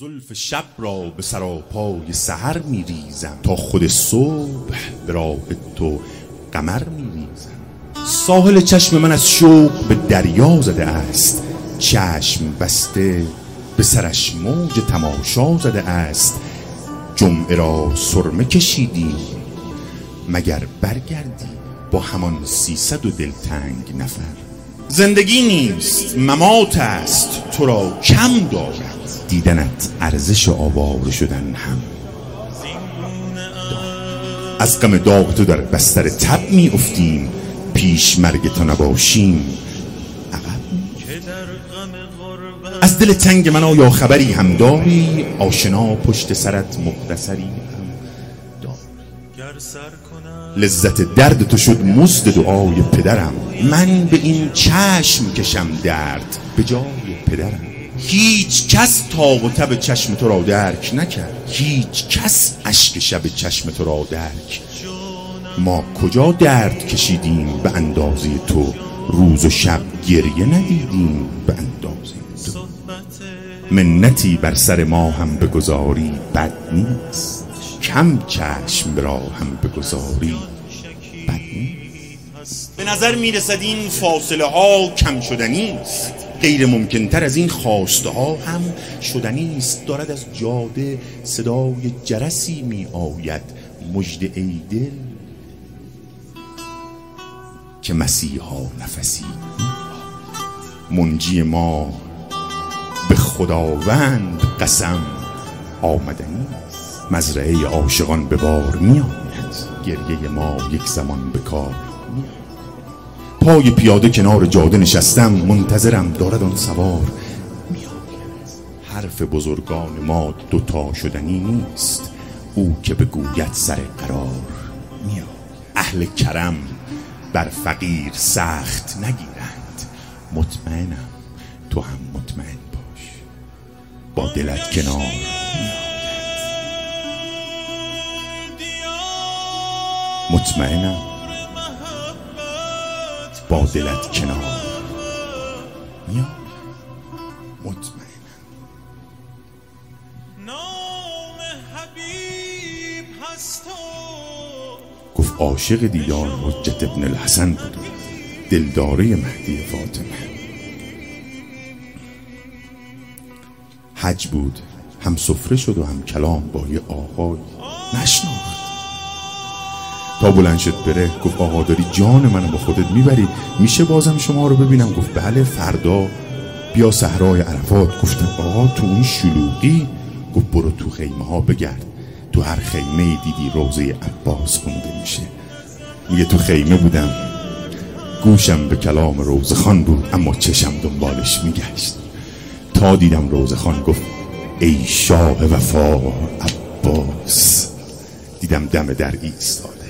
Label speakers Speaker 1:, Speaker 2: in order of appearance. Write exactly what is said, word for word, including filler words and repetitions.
Speaker 1: زلف شب را به سراپای سحر می ریزم، تا خود صبح به راه تو قمر می ریزم. ساحل چشم من از شوق به دریا زده است، چشم بسته به سرش موج تماشا زده است. جمعه را سرمه کشیدی مگر برگردی با همان سیصد و دلتنگ نفر. زندگی نیست ممات است تو را کم دارد، دیدنت ارزش آواره شدن هم. از غم داغ تو در بستر تب می افتیم، پیش مرگ تو نباشیم عقب. از دل تنگ من آیا خبری هم داری؟ آشنا پشت سرت مختصری هم داری؟ لذت درد تو شد مزد دعای پدرم، من به این چشم کشم درد به جای پدرم. هیچ کس تاب و تب چشم تو را درک نکرد، هیچ کس اشک شب چشم تو را درک. ما کجا درد کشیدیم به اندازه تو، روز و شب گریه ندیدیم به اندازه تو. منتی بر سر ما هم بگذاری بد نیست، کم چشم را هم بگذاری بد نیست. به نظر میرسد این فاصله ها کم شدنی است، غیر ممکن تر از این خواسته ها هم شدنی است. دارد از جاده صدای جرسی می آید، مژده ای دل که مسیحا نفسی. منجی ما به خداوند قسم آمدنی، مزرعه عاشقان به بار می آید، گریه ما یک زمان به کار می آید. پای پیاده کنار جاده نشستم، منتظرم دارد آن سوار می آید. حرف بزرگان ما دوتا شدنی نیست، او که بگوید سر قرار می آید. اهل کرم بر فقیر سخت نگیرند، مطمئنم تو هم مطمئن باش با دلت کنار می آید. مطمئنم با دلت کنار میاد، مطمئنم. نام حبیب هست گفت عاشق دیدار حجت ابن الحسن بود، دلداره مهدی فاطمه. حج بود، هم سفره شد و هم کلام با یه آقای نشناخت. تا بلند شد بره گفت آقا داری جان منو با خودت میبری، میشه بازم شما رو ببینم؟ گفت بله فردا بیا صحرای عرفات. گفتم آقا تو اون شلوغی؟ گفت برو تو خیمه ها بگرد، تو هر خیمه دیدی روضه عباس خونده میشه. میگه تو خیمه بودم، گوشم به کلام روضه خان بود، اما چشم دنبالش میگشت تا دیدم روضه خان. گفت ای شاه وفا عباس، دیدم دم در ایستاد.